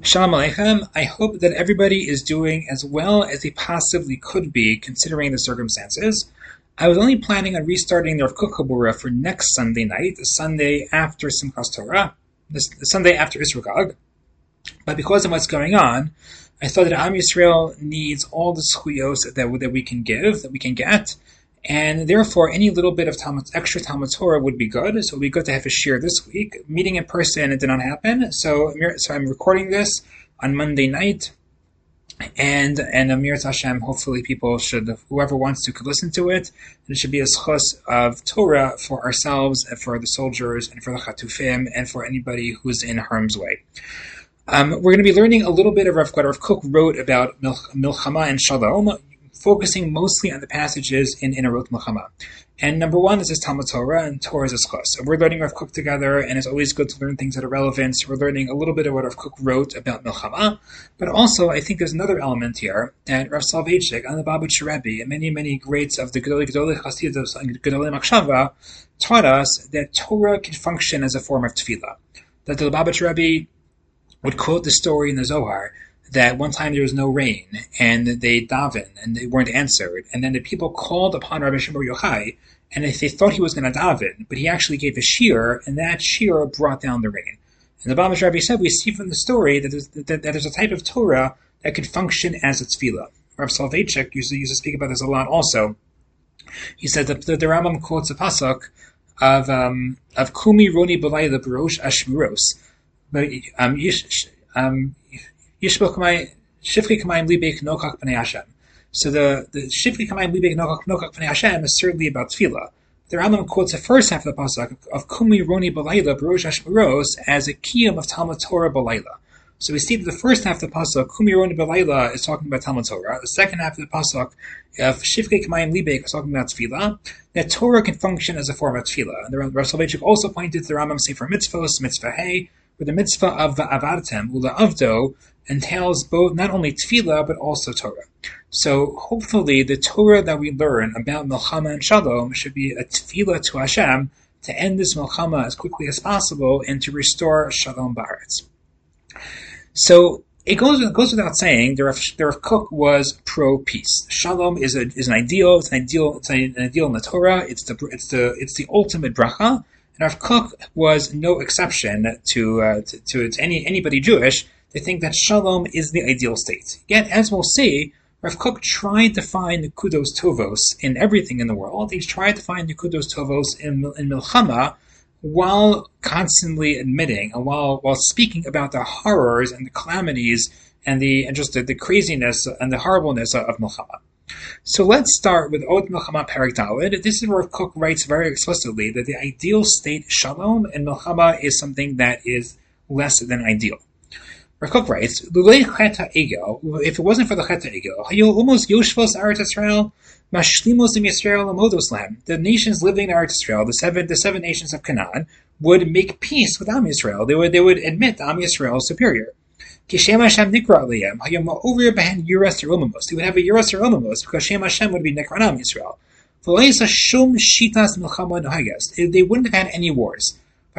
Shalom Aleichem. I hope that everybody is doing as well as they possibly could be, considering the circumstances. I was only planning on restarting the Rav Kook Chabura for next Sunday night, the Sunday after Simchas Torah, the Sunday after Isra Gag. But because of what's going on, I thought that Am Yisrael needs all the schuyos that we can give, that we can get, and therefore any little bit of extra Talmud Torah would be good. So it would be good to have a shir this week. Meeting in person, it did not happen. So I'm recording this on Monday night, and Amir Hashem, hopefully people should, whoever wants to, could listen to it. And it should be a schus of Torah for ourselves, and for the soldiers, and for the Chatufim, and for anybody who's in harm's way. We're going to be learning a little bit of what Rav Kook wrote about Milchama and Shalom, focusing mostly on the passages in Erot Milchama. And number one, this is Talmud Torah, and Torah is a schos. So we're learning Rav Kook together, and it's always good to learn things that are relevant. So we're learning a little bit of what Rav Kook wrote about Milchama, but also I think there's another element here that Rav Soloveitchik and the Lubavitcher Rebbe and many greats of the Gedolei Chasidus and Gedolei Machshava taught us that Torah can function as a form of tefillah. That the Lubavitcher Rebbe would quote the story in the Zohar that one time there was no rain, and they daven, and they weren't answered, and then the people called upon Rabbi Shimon Bar Yochai, and if they thought he was going to daven, but he actually gave a shir, and that shir brought down the rain. And the Lubavitcher Rebbe said, we see from the story that there's a type of Torah that could function as a tefillah. Rav Soloveitchik used to speak about this a lot also. He said that the Rambam quotes a pasuk of Kumi Roni B'layla B'rosh Ashmuros, but Yishbel Shifri Kamayim Libek Nokach B'nei Hashem. So the Shifri Kamayim Libek Nokach B'nei Hashem is certainly about tefillah. The Rambam quotes the first half of the pasuk of Kumi Roni B'layla B'rosh Hashmeros as a kiyum of Talmud Torah B'layla. So we see that the first half of the pasuk Kumi Roni B'layla is talking about Talmud Torah. The second half of the pasuk of Shifri Kamayim Libek is talking about tefillah. That Torah can function as a form of tefillah. And the Rav Soloveitchik also pointed to the Rambam Sefer Mitzvos, Mitzvah Hey, where the mitzvah of Va'avartem, Ula Avdo, entails both not only tefillah but also Torah. So hopefully the Torah that we learn about Milchama and Shalom should be a tefillah to Hashem to end this Milchama as quickly as possible and to restore Shalom Ba'aretz. So it goes without saying the Rav Kook was pro peace. Shalom is an ideal. It's an ideal in the Torah. It's the ultimate bracha. And Rav Kook was no exception to anybody Jewish. They think that Shalom is the ideal state. Yet, as we'll see, Rav Kook tried to find Nekudos Tovos in everything in the world. He tried to find Nekudos Tovos in Milchama, while constantly admitting and while speaking about the horrors and the calamities and the craziness and the horribleness of Milchama. So let's start with Od Milchama Perek Daled. This is where Rav Kook writes very explicitly that the ideal state Shalom and Milchama is something that is less than ideal. Rav Kook writes, Lulei Cheta Egel, if it wasn't for the Cheta Egel, Hayo almost Yoshvos Eretz Yisrael, Mashlimos Im Yisrael Amodos Lahem. The nations living in Eretz Yisrael, the seven nations of Canaan, would make peace with Am Yisrael. They would admit Am Yisrael is superior. Kishem Hashem Nikra Aliyem, Hayom Over Behen Yuras Romamos. They would have a Yuras Romamos because Shem Hashem would be Nikra Am Yisrael. V'loisa Shum Shitas Milchama Nohagas. They wouldn't have had any wars. And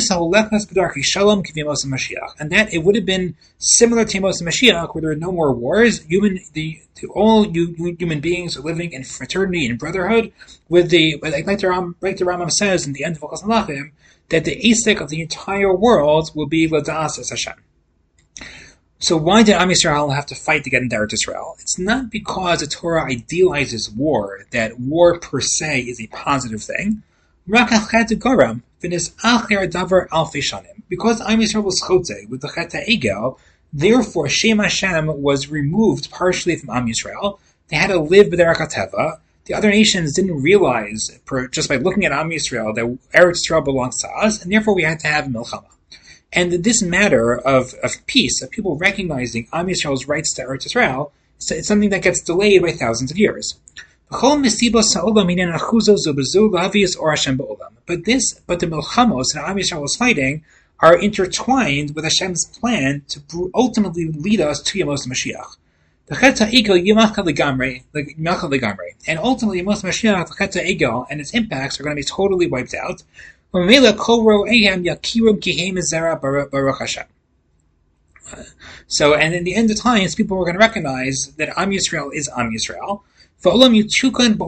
that it would have been similar to Amos Mashiach, where there are no more wars. All human beings are living in fraternity and brotherhood. Like the Rambam says in the end of Hilchos Malachim, that the asik of the entire world will be Ladas as Hashem. So why did Am Yisrael have to fight to get into Eretz Yisrael? It's not because the Torah idealizes war, that war per se is a positive thing. Because Am Yisrael was chotze with the Cheta Egel, therefore Shem Hashem was removed partially from Am Yisrael. They had to live b'derech hateva. The other nations didn't realize, just by looking at Am Yisrael, that Eretz Yisrael belongs to us, and therefore we had to have Milchama. And this matter of peace, of people recognizing Am Yisrael's rights to Eretz Yisrael, it's something that gets delayed by thousands of years. But the Milchamos that Am Yisrael was fighting are intertwined with Hashem's plan to ultimately lead us to Yemos Mashiach. The Cheta Egel Yimachal Legamrei, and ultimately Yemos Mashiach, the Cheta Egel, and its impacts are going to be totally wiped out. So, and in the end of times, people were going to recognize that Am Yisrael is Am Yisrael. People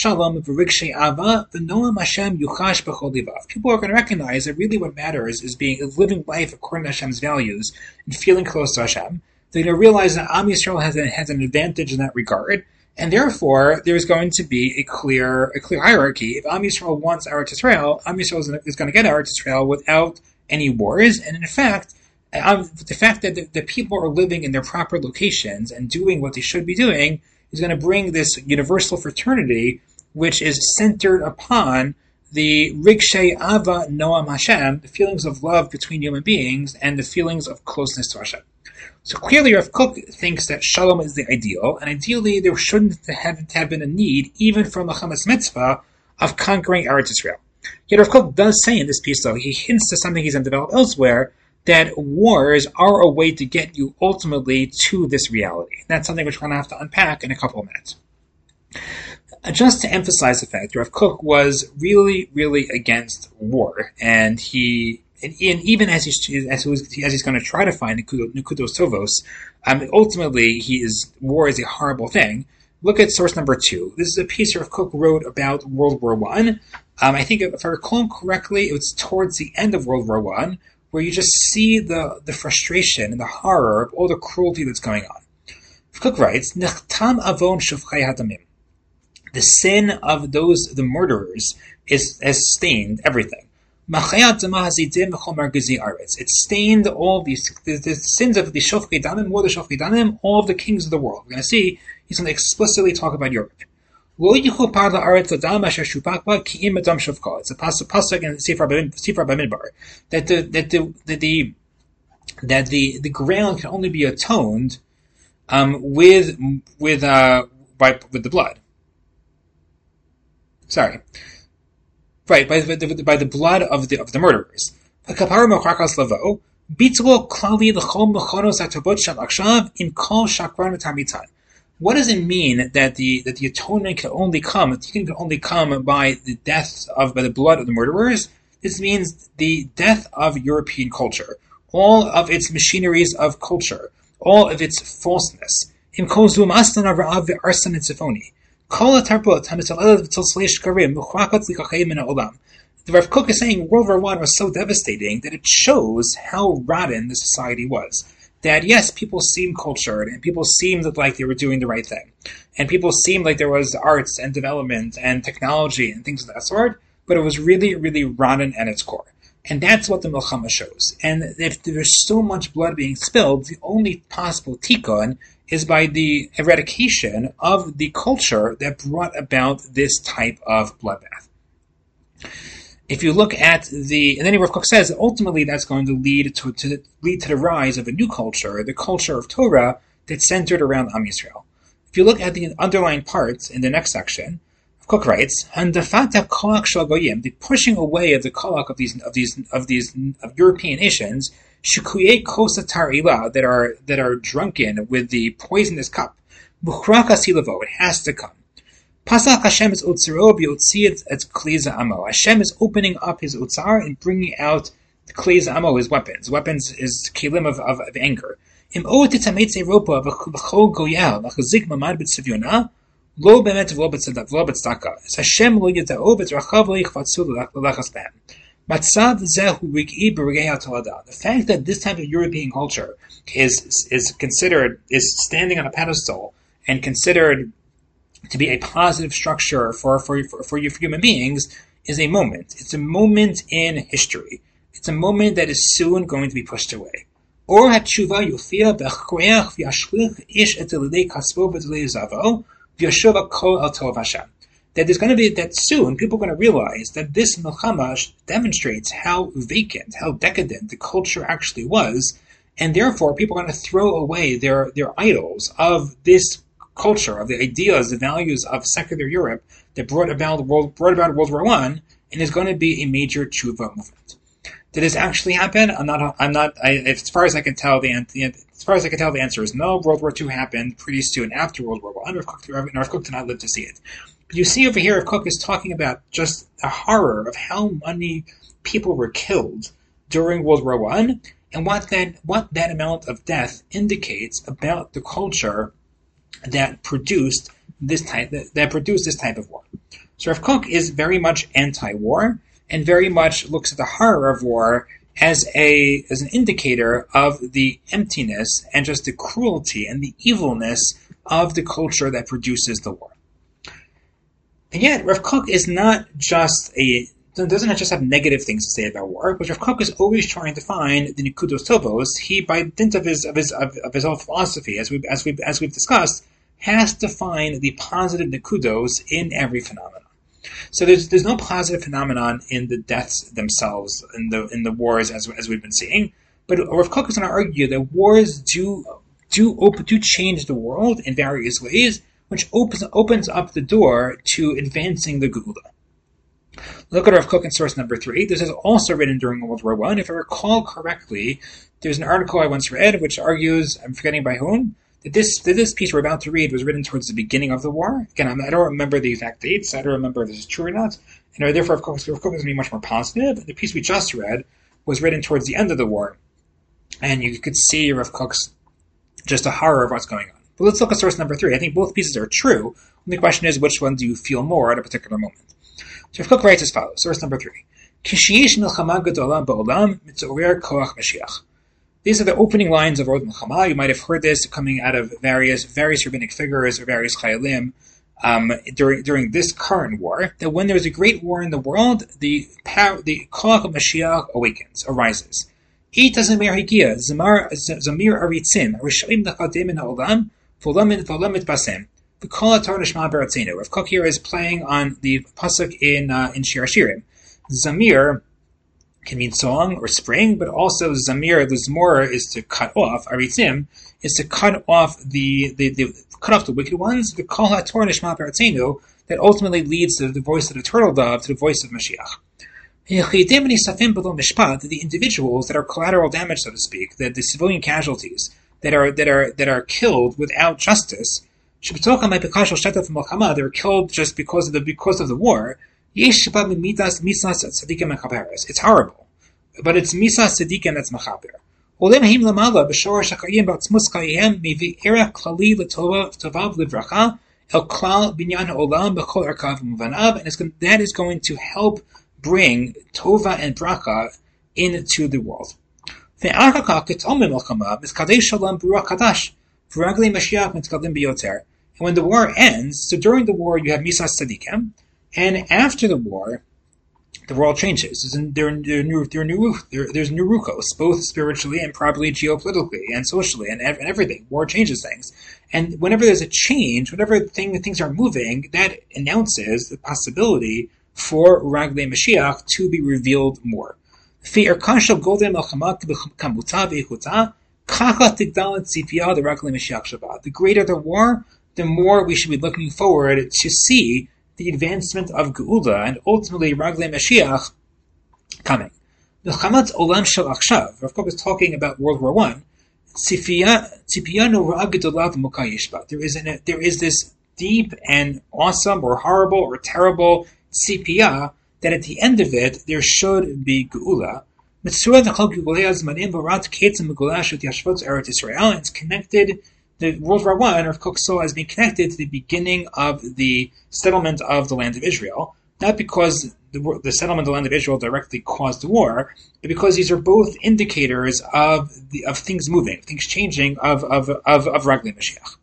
are going to recognize that really what matters is living life according to Hashem's values and feeling close to Hashem. They're going to realize that Am Yisrael has an advantage in that regard, and therefore there's going to be a clear hierarchy. If Am Yisrael wants Eretz Yisrael, Am Yisrael is going to get Eretz Yisrael without any wars, and in fact, the fact that the people are living in their proper locations and doing what they should be doing is going to bring this universal fraternity, which is centered upon the Rigshei Ava Noam Hashem, the feelings of love between human beings and the feelings of closeness to Hashem. So clearly Rav Kook thinks that Shalom is the ideal, and ideally there shouldn't have been a need, even for Milchemes Mitzvah, of conquering Eretz Yisrael. Yet Rav Kook does say in this piece, though, he hints to something he's going to develop elsewhere, that wars are a way to get you ultimately to this reality. That's something which we're going to have to unpack in a couple of minutes. Just to emphasize the fact, Rav Kook was really, really against war, and even as he's going to try to find Nekudos Tovos, ultimately war is a horrible thing. Look at source number 2. This is a piece Rav Kook wrote about World War I. I think if I recall correctly, it was towards the end of World War I, where you just see the frustration and the horror of all the cruelty that's going on. Cook writes, Nechtam avon shufchei hadamim. The sin of the murderers has stained everything. It stained all the sins of the shofchei damim, more the shofchei damim, all of the kings of the world. We're going to see, he's going to explicitly talk about Europe. It's a pasuk in Sifra Bamidbar that the ground can only be atoned with the blood. Sorry, right, by the blood of the murderers. What does it mean that the atonement can only come by the by the blood of the murderers? This means the death of European culture, all of its machineries of culture, all of its falseness. The Rav Kook is saying World War I was so devastating that it shows how rotten the society was. That yes, people seemed cultured, and people seemed like they were doing the right thing, and people seemed like there was arts and development and technology and things of that sort, but it was really, really rotten at its core. And that's what the Milchama shows. And if there's so much blood being spilled, the only possible tikkun is by the eradication of the culture that brought about this type of bloodbath. If you look at and then Rav Kook says that ultimately that's going to lead to the rise of a new culture, the culture of Torah that's centered around Am Yisrael. If you look at the underlying parts in the next section, Rav Kook writes, "Handafata kolak shel goyim," the pushing away of the kolak of European nations, shukuyei kosa tarila, that are drunken with the poisonous cup. Buchrak asilavo, it has to come. Pasach Hashem is utzaro b'yotziyat et kliza amo. Hashem is opening up His utzar and bringing out the kliza amo, His weapons. Weapons is kelim of anger. Im o titametze ropa v'chol goyal l'chazik mamad b'tzivyona lo bemet v'lo b'tzedaka. Hashem lo yitao v'trachav lo yichvatzu l'lachas b'hem. Matzav zehu rig'i b'regei ha'tolada. The fact that this type of European culture is standing on a pedestal and considered to be a positive structure for human beings is a moment. It's a moment in history. It's a moment that is soon going to be pushed away. Or hatshuva yufia b'chkoyach v'yashlich ish et elidei kaspo b'delei zavo v'yashova kol el tov Hashem. That there's going to be that soon people are going to realize that this milchama demonstrates how vacant, how decadent the culture actually was, and therefore people are going to throw away their idols of this culture, of the ideas, the values of secular Europe that brought about World War I, and is going to be a major tshuva movement. Did this actually happen? As far as I can tell, the answer is no. World War II happened pretty soon after World War I. Rav Kook did not live to see it. But you see over here, Rav Kook is talking about just the horror of how many people were killed during World War I, and what that amount of death indicates about the culture that produced this type of war. So Rav Kook is very much anti-war and very much looks at the horror of war as an indicator of the emptiness and just the cruelty and the evilness of the culture that produces the war. And yet, Rav Kook is not just doesn't just have negative things to say about war, but Rav Kook is always trying to find the nikudos tovos. He, by dint of his whole philosophy, as we've discussed, has to find the positive nikudos in every phenomenon. So there's no positive phenomenon in the deaths themselves in the wars as we've been seeing, but Rav Kook is going to argue that wars do change the world in various ways, which opens up the door to advancing the Geula. Look at Rav Kook in source number 3. This is also written during World War I. If I recall correctly, there's an article I once read which argues, I'm forgetting by whom, that this piece we're about to read was written towards the beginning of the war. Again, I don't remember the exact dates. I don't remember if this is true or not. And therefore, Rav Kook is going to be much more positive. The piece we just read was written towards the end of the war. And you could see Rav Kook's just a horror of what's going on. But let's look at source number 3. I think both pieces are true. The question is, which one do you feel more at a particular moment? So Rav Kook writes as follows, source number 3. Kishiyesh milchama gedola ba'olam mitzorer koach Mashiach. These are the opening lines of Rod Milchama. You might have heard this coming out of various rabbinic figures or various chayalim during this current war. That when there is a great war in the world, the koach of Mashiach arises. Ita zamir higia, zamir aritzim, rishaim nechadim in ha'olam, v'olam mitbasem. V'kol haTorah nishma b'aratzenu. Rav Kook here is playing on the pasuk in Shir HaShirim. Zamir can mean song or spring, but also zamir, the zmor is to cut off. Aritzim is to cut off the wicked ones. V'kol haTorah nishma b'aratzenu, that ultimately leads to the voice of the turtle dove, to the voice of Mashiach. The individuals that are collateral damage, so to speak, the civilian casualties that are killed without justice, they're killed just because of the war. It's horrible, but it's misas tzadikim that's mechaber. And that is going to help bring Tova and Bracha into the world. And when the war ends, so during the war you have Misas Tzadikim, and after the war, the world changes. There's new rukos, both spiritually and probably geopolitically and socially and everything. War changes things. And whenever there's a change, whenever things are moving, that announces the possibility for Raglei Mashiach to be revealed more. The greater the war, the more we should be looking forward to see the advancement of Geula and ultimately Raglei Mashiach coming. Rav Kook is talking about World War I. There is this deep and awesome or horrible or terrible tzipiyah that at the end of it there should be Geula. It's connected. The World War I, Rav Kook saw as being connected to the beginning of the settlement of the land of Israel, not because the settlement of the land of Israel directly caused the war, but because these are both indicators of things moving, things changing, of Raglei Mashiach.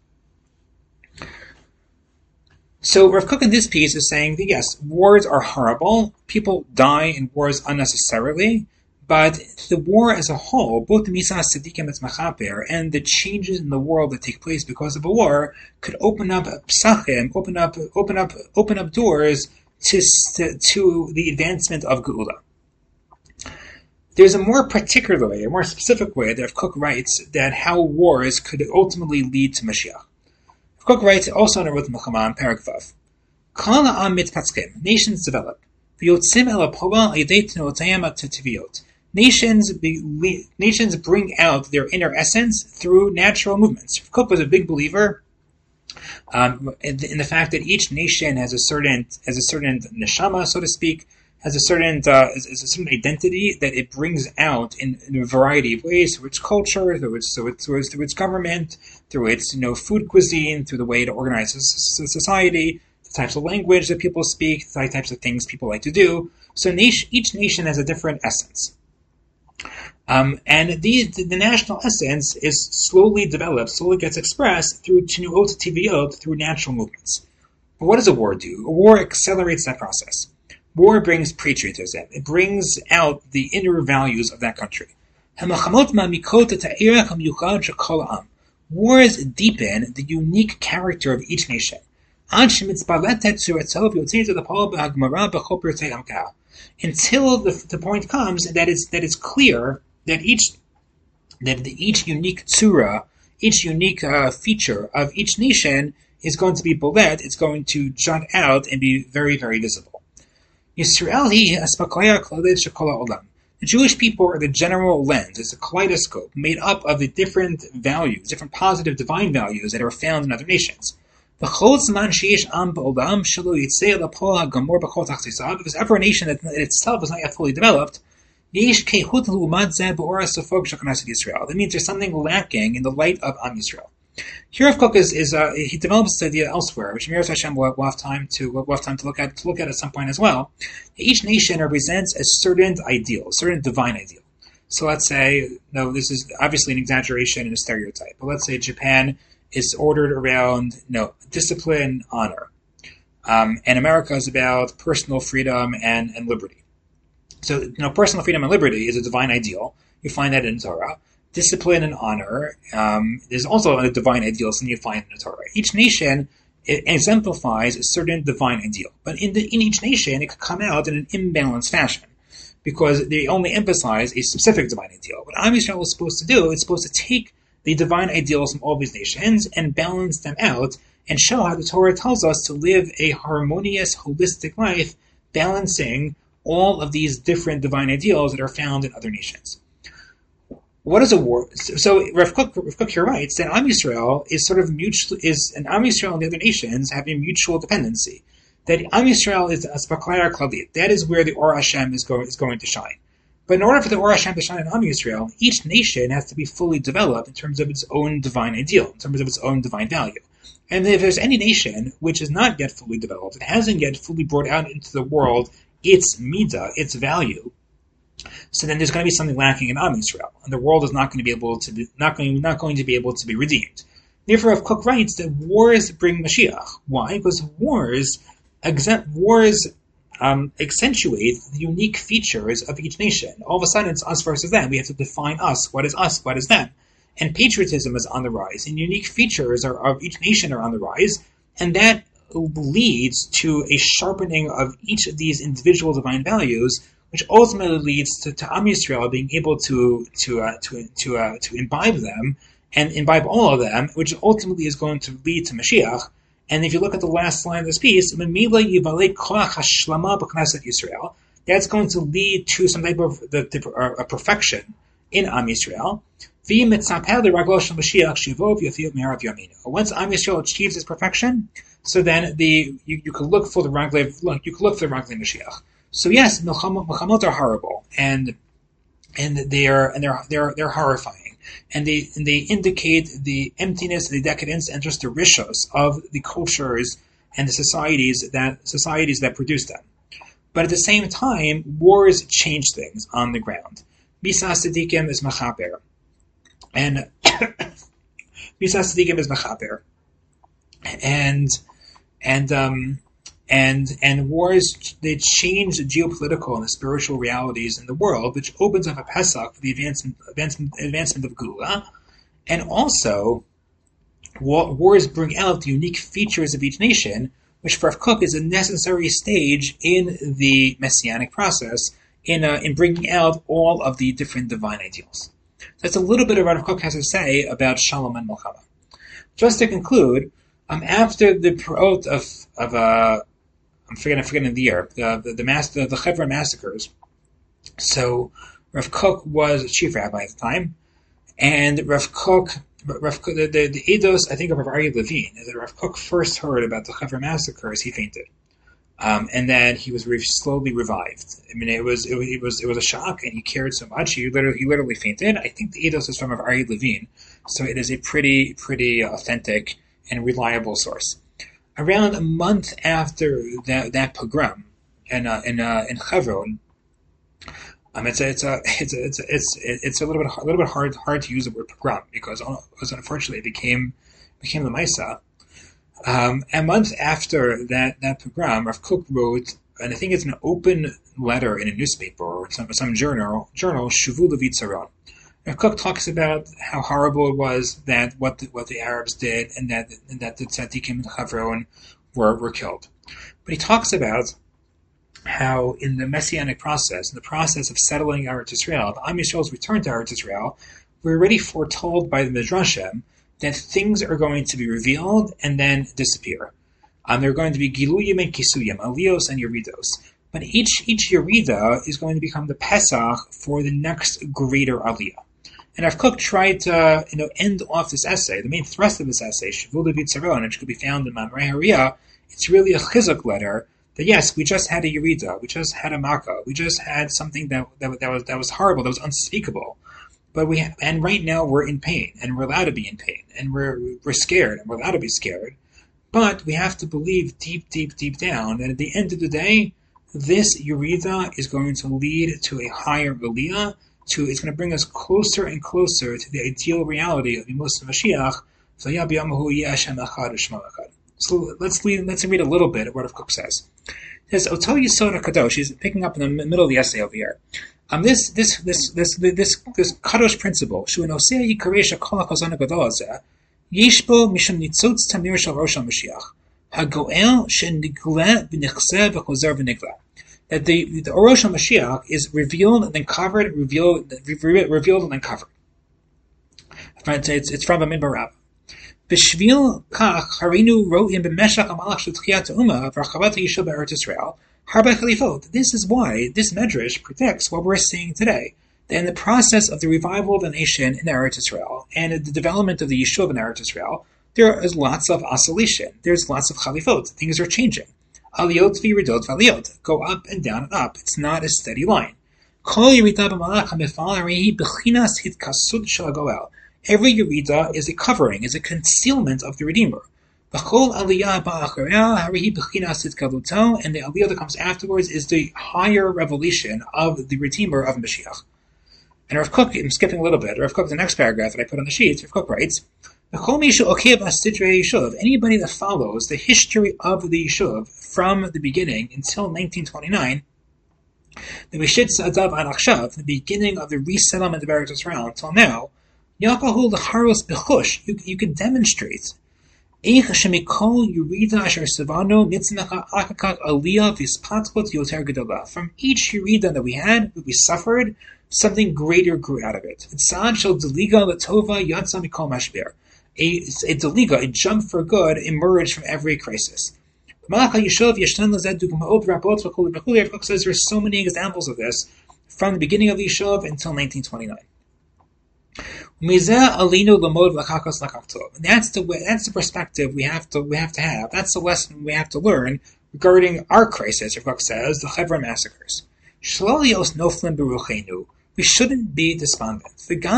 So Rav Kook in this piece is saying that yes, wars are horrible. People die in wars unnecessarily. But the war as a whole, both the Misas Tzadikim that's Mechaper and the changes in the world that take place because of a war, could open up psachim, open up doors to the advancement of Geula. There's a more particular way, a more specific way that Rav Kook writes that how wars could ultimately lead to Mashiach. Rav Kook writes also in Rut Milchama in Perek Vav, Kol ha'am mitpatzkim, nations develop, v'yotzim el ha'poel yedei tnotayim ha'tiviyot. Nations bring out their inner essence through natural movements. Rav Kook was a big believer in the fact that each nation has a certain neshama, so to speak, has a certain is a certain identity that it brings out in a variety of ways, through its culture, through its government, through its food cuisine, through the way it organizes society, the types of language that people speak, the types of things people like to do. So each nation has a different essence. And the national essence is slowly developed, slowly gets expressed through Chinuot Tiviot, through natural movements. But what does a war do? A war accelerates that process. War brings patriotism. It brings out the inner values of that country. Wars deepen the unique character of each nation. Until the point comes that it's clear that each unique tzura, each unique feature of each nation is going to be bolet. It's going to jut out and be very, very visible. The Jewish people are the general lens. It's a kaleidoscope made up of the different values, different positive divine values that are found in other nations. If there's ever a nation that itself is not yet fully developed, that means there's something lacking in the light of Am Yisrael. Here, Rav Kook he develops this idea elsewhere, which Mir Hashem will have time to look at at some point as well. Each nation represents a certain ideal, a certain divine ideal. So let's say, this is obviously an exaggeration and a stereotype, but let's say Japan is ordered around discipline, honor, and America is about personal freedom and liberty. So personal freedom and liberty is a divine ideal. You find that in Torah. Discipline and honor is also a divine ideal, something you find in the Torah. Each nation exemplifies a certain divine ideal, but in each nation it could come out in an imbalanced fashion because they only emphasize a specific divine ideal. What Am Yisrael is supposed to do, it's supposed to take the divine ideals from all these nations and balance them out and show how the Torah tells us to live a harmonious, holistic life, balancing all of these different divine ideals that are found in other nations. What is a war? So Rav Kook here writes that Am Yisrael is sort of mutual, and Am Yisrael and the other nations have a mutual dependency. That Am Yisrael is Aspaklayar Kladit. That is where the Or Hashem is going to shine. But in order for the Or Hashem to shine in Am Yisrael, each nation has to be fully developed in terms of its own divine ideal, in terms of its own divine value. And if there's any nation which is not yet fully developed, it hasn't yet fully brought out into the world its midah, its value, so then there's going to be something lacking in Am Yisrael, and the world is not going to be able to be redeemed. Therefore, Rav Kook writes that wars bring Mashiach. Why? Because wars accentuate the unique features of each nation. All of a sudden, it's us versus them. We have to define us. What is us? What is them? And patriotism is on the rise, and unique features of each nation are on the rise, and that leads to a sharpening of each of these individual divine values, which ultimately leads to Am Yisrael being able to imbibe them and imbibe all of them, which ultimately is going to lead to Mashiach. And if you look at the last line of this piece, that's going to lead to some type of a perfection in Am Yisrael. Once Am Yisrael achieves its perfection, so then you can look for the Raglev Mashiach. So yes, milchamot are horrible, and they're horrifying, and they indicate the emptiness, the decadence, and just the rishos of the cultures and the societies that produce them. But at the same time, wars change things on the ground. Bisa Tzadikim is mechaper, and Bisa Tzadikim is mechaper, and wars, they change the geopolitical and the spiritual realities in the world, which opens up a Pesach for the advancement of Geula. And also, wars bring out the unique features of each nation, which for Rav Kook is a necessary stage in the messianic process, in bringing out all of the different divine ideals. That's a little bit of what Rav Kook has to say about Shalom and Milchama. Just to conclude, after the Perot of I'm forgetting the year, the Hebron massacres. So Rav Kook was chief rabbi at the time, and Rav Kook, the Eidos, I think of Rav Aryeh Levine, as Rav Kook first heard about the Hebron massacres, he fainted. And then he was slowly revived. I mean, it was a shock, and he cared so much. He literally fainted. I think the Eidos is from Ari Levine, so it is a pretty authentic and reliable source. Around a month after that pogrom in Hebron, it's a little bit hard to use the word pogrom because unfortunately it became the Maisa. A month after that pogrom, Rav Kook wrote, and I think it's an open letter in a newspaper or some journal, Shuvu Levitzaron. Rav Kook talks about how horrible it was that what the Arabs did, and that the tzaddikim in Hebron were killed. But he talks about how in the messianic process, in the process of settling Eretz Yisrael, the Am Yisrael's return to Eretz Yisrael, we're already foretold by the Midrashim that things are going to be revealed and then disappear. There are going to be Giluyim and Kisuyim, Aliyos and Yeridos. But each Yerida is going to become the Pesach for the next greater Aliyah. And Rav Kook tried to end off this essay. The main thrust of this essay, Shavul David Saron, which could be found in Mamrei Hariyah, it's really a chizuk letter that yes, we just had a Yerida, we just had a Makkah, we just had something that was horrible, that was unspeakable. But and right now we're in pain, and we're allowed to be in pain, and we're scared, and we're allowed to be scared. But we have to believe deep down that at the end of the day, this Yerida is going to lead to a higher Aliyah. It's going to bring us closer and closer to the ideal reality of Yemos Mashiach. So let's read a little bit of what Rav Kook says. It says, Oto Yisod HaKadosh, he's picking up in the middle of the essay over here. This kadosh principle, shu nosei yikarei shekol hachazon hagadol hazeh, yesh bo mishum nitzutz tamir shel rosh HaMashiach, hagoel shenigla v'nichzeh v'chozer v'nigla. That the Rosh HaMashiach is revealed and then covered, revealed and then covered. It's from Amid Barab. B'shvil kach harinu ro'im b'meshach hamalach shel tchiyat ha'umah v'rachavat ha'yishuv b'Eretz Yisrael. This is why this medrash predicts what we're seeing today. That in the process of the revival of the nation in Eretz Yisrael and the development of the Yishuv in Eretz Yisrael, there is lots of oscillation. There's lots of chalifot. Things are changing. Aliyot v'yiridot v'aliyot. Go up and down and up. It's not a steady line. Every Yerida is a covering, is a concealment of the Redeemer. And the Aliyah that comes afterwards is the higher revelation of the Redeemer of Mashiach. And Rav Kook, I'm skipping a little bit, Rav Kook, the next paragraph that I put on the sheet, Rav Kook writes, anybody that follows the history of the Yishuv from the beginning until 1929, the Mishitz Adav Anakshav, the beginning of the resettlement of Eretz Yisrael until now, you can demonstrate from each Yerida that we had, that we suffered, something greater grew out of it. A deliga, a jump for good, emerged from every crisis. Rav Kook says there's so many examples of this from the beginning of the Yishuv until 1929. That's the perspective we have to have. That's the lesson we have to learn regarding our crisis. Rav Kook says the Hebron massacres. We shouldn't be despondent.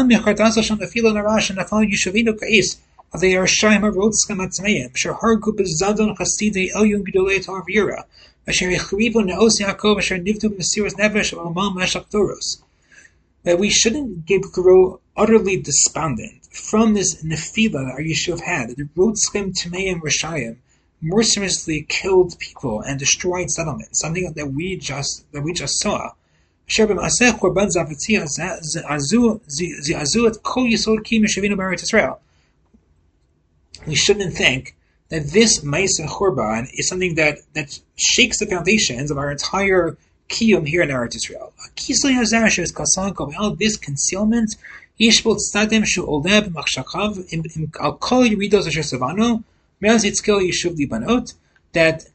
They are Shaima Rodskam Atzmeim, Shahargu Bezadon Hasidei Elyun Gdolei Tarvira, Asher Echrivo Neos Yaakov, Asher Nivdu Mesiras Nevesh, Omal Meshach Toros. That we shouldn't grow utterly despondent from this nefila that our Yishuv had. The Rodskam Tmeim Rishayim mercilessly killed people and destroyed settlements, something that we just saw. Asher B'Maaseh Korban Zavatzia Zazu Et Kol Yisod Ki Meshavinu B'Eretz Yisrael. We shouldn't think that this Maisa Churban is something that shakes the foundations of our entire Kiyum here in Eretz Yisrael. This concealment, that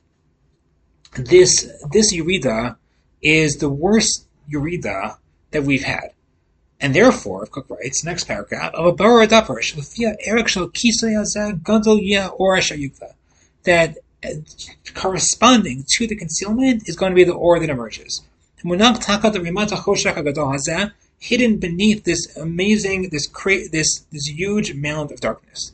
this Yerida is the worst Yerida that we've had. And therefore, Rav Kook writes, next paragraph, that corresponding to the concealment is going to be the ore that emerges. Hidden beneath this amazing, this huge mound of darkness.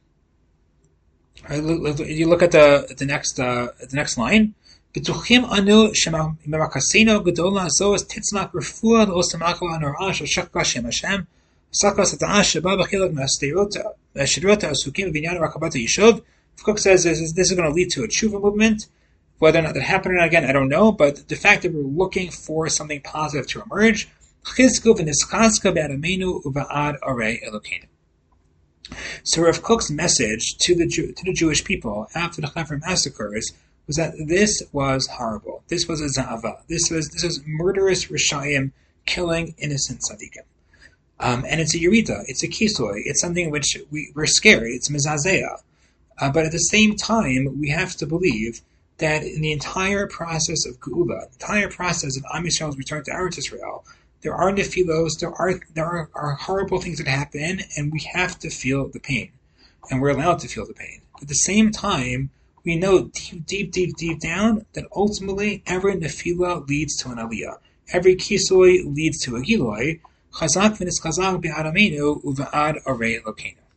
You look at the next line. בטוחים אנו שממרכסינו גדולה זו תצמח רפואה לאוסמכה הנוראה של שקה שם השם, שקה סתאה שבא בחלק מהשדרות העסוקים בבניין רכבת היישוב. Cook says this is going to lead to a tshuva movement. Whether or not that happened or not, again, I don't know, but the fact that we're looking for something positive to emerge. So Rav Kook's message to the Jewish people after the Chafer massacres was that this was horrible. This was a za'ava. This was murderous Rishayim killing innocent tzaddikim. And it's a yerida. It's a kisoi. It's something which we're scared. It's mezazea. But at the same time, we have to believe that in the entire process of Geula, the entire process of Am Yisrael's return to Eretz Israel, there are nefilos, there are horrible things that happen, and we have to feel the pain. And we're allowed to feel the pain. At the same time, we know deep down that ultimately every nefila leads to an aliyah. Every kisoi leads to a giloi. Chazak v'nischazak be'aramenu uva'ad arei Elokeinu.